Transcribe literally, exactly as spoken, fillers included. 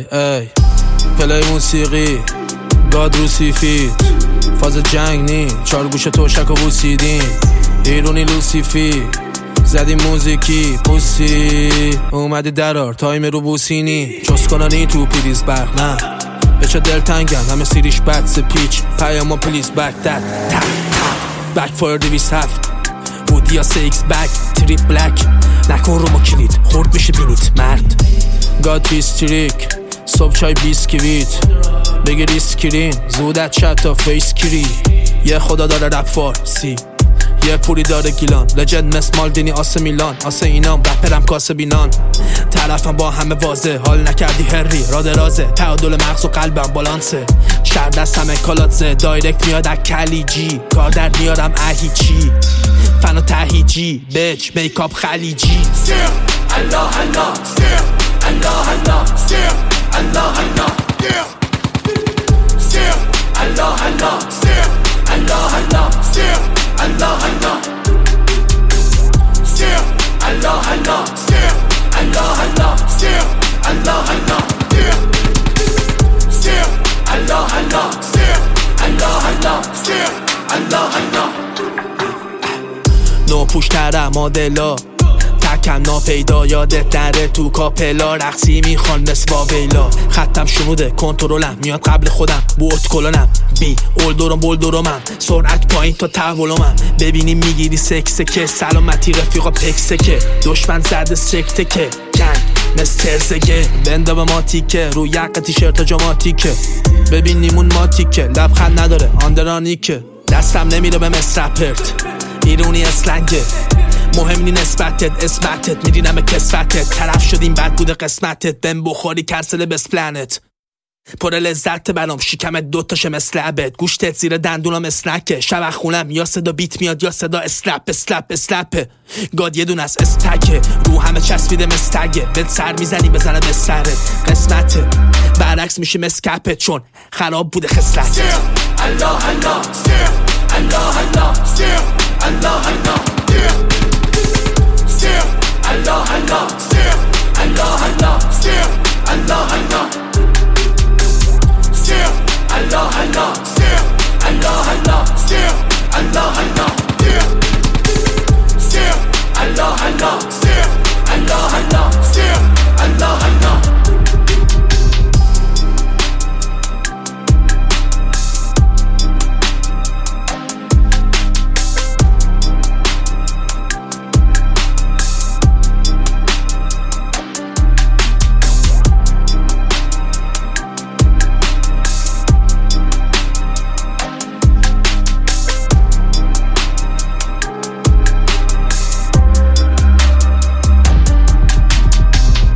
ای پلی موسیقی گاد رو سیفید فاز جنگ نی چار گوش توشک و بوسیدین ایرونی لوسیفی زدی موزیکی پوسی اومدی درار تایم رو بوسینی چوس کنانی تو پریز برق نه بچه دل تنگن همه سیریش بد سپیچ پیاما پلیز بک دد تپ تپ بک فایر دویست هفت بودی یا سیکس بک تریپ بلک نکن رو ما کلید خورد میشه بینید مرد گاد بیستریک صبح چای بیسکویت بگیر اسکرین زودت شد تا فیس کری یه خدا داره رپ فارسی یه پوری داره گیلان لجند مثل مالدینی آسه میلان آسه اینام رپرم کاسه بینان طرفم با همه واضح حال نکردی هری را درازه تعادل مغز و قلبم بالانسه شر دست همه کالاتزه دایرکت میاد از کلیجی کار در میارم اهیچی فن و تهیجی بچ میکاپ خلیجی سیر الله الله سیر الله الله سیر الله الله سیر الله الله سیر الله الله سیر الله الله سیر الله الله سیر الله الله سیر الله الله سیر الله الله سیر الله الله سیر الله الله نو پوش ترم مادلا تکم ناپیدا یادت نره تو کاپلا رقصی میخوان مثل واویلا خطم شنوده کنترلم میاد قبل خودم بوت کلونم بی اولدورم بولدورمم سرعت پایین تا تحولمم ببینی میگیری سکسکه سلامتی رفیقا پکسکه دشمن زده سکته که جنگ مثل ترزگه بنده به ما تیکه رو یک تیشرت جاماتیکه ببین نیمون ماتیکه لبخند نداره آندرانیکه دستم نمیره به مصرپرت ایرونی اسلنگه مهم نی نسبتت اسمتت میرینم کسفتت طرف شدیم بد بوده قسمتت بهم بخوری کرسل بس پلنت پر لذت برام شکمت دوتاشه مثل عبد گوشتت زیر دندونم اسنکه شب خونم یا صدا بیت میاد یا صدا اسلپ اسلپ اسلپه گاد یه دون از استکه رو همه چسبیده مستگه بد سر میزنی بزنه به سرت قسمته برعکس میشه مسکپت چون خراب بوده خسلتت سیر الله الله سیر الله الله سیر الله الله سیر الله الله سیر الله الله سیر الله الله